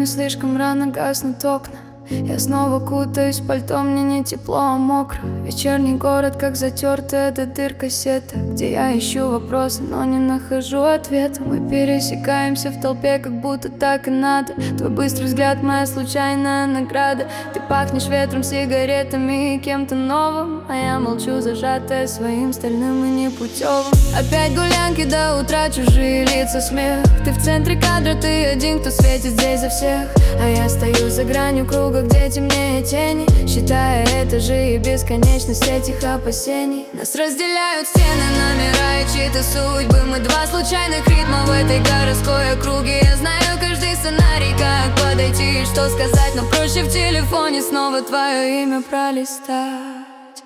не слишком рано гаснут окна. Я снова кутаюсь в пальто, мне не тепло, а мокро. Вечерний город, как затертая эта дырка сета, где я ищу вопросы, но не нахожу ответа. Мы пересекаемся в толпе, как будто так и надо. Твой быстрый взгляд, моя случайная награда. Ты пахнешь ветром, сигаретами и кем-то новым, а я молчу, зажатая своим стальным и непутевым. Опять гулянки до утра, чужие лица, смех. Ты в центре кадра, ты один, кто светит здесь за всех. А я стою за гранью круга, где темнее тени, считая этажи и бесконечность этих опасений. Нас разделяют стены, номера и чьи-то судьбы. Мы два случайных ритма в этой городской округе. Я знаю каждый сценарий, как подойти и что сказать, но проще в телефоне снова твое имя пролистать.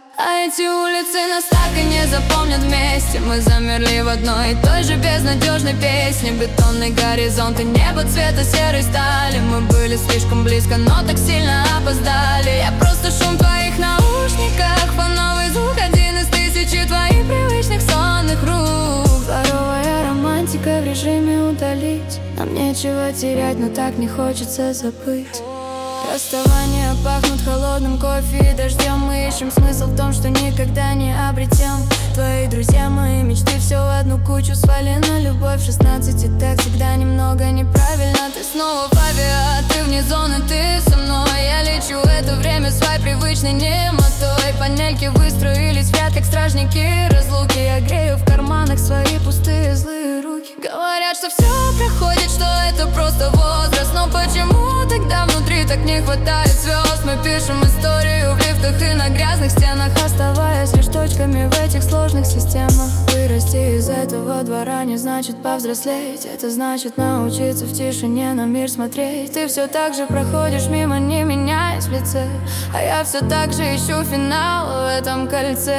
А эти улицы нас так и не запомнят вместе. Мы замерли в одной и той же безнадежной песне. Бетонный горизонт и небо цвета серой стали. Мы были слишком близко, но так сильно опоздали. Я просто шум в твоих наушниках, фоновый звук, один из тысячи твоих привычных сонных рук. Дворовая романтика в режиме удалить. Нам нечего терять, но так не хочется забыть. Расставания пахнут холодным кофе и дождем. Мы ищем смысл в том, что никогда не обретем. Твои друзья, мои мечты, все в одну кучу свалено. Любовь в 16, так всегда немного неправильно. Ты снова в авиа, ты вне зоны, ты со мной. Я лечу это время своей привычной немотой. Панельки выстроились в ряд, как стражники разлуки. Я грею в карманах свои пустые злые руки. Говорят, что все проходит, что это просто возраст. Но почему тогда внутри так не хватает звезд? Мы пишем историю в лифтах и на грязных стенах, оставаясь лишь точками в этих сложных системах. Вырасти из этого двора не значит повзрослеть. Это значит научиться в тишине на мир смотреть. Ты все так же проходишь мимо, не меняясь в лице, а я все так же ищу финал в этом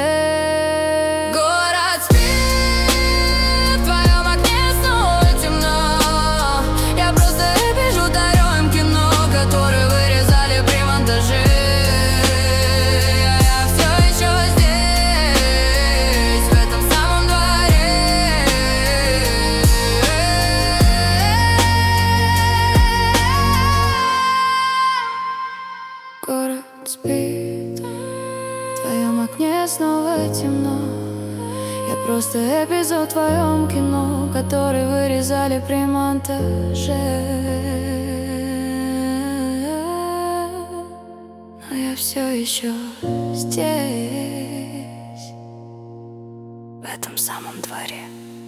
кольце. Город спит. Город спит, в твоем окне снова темно. Я просто эпизод в твоем кино, который вырезали при монтаже. Но я все еще здесь, в этом самом дворе.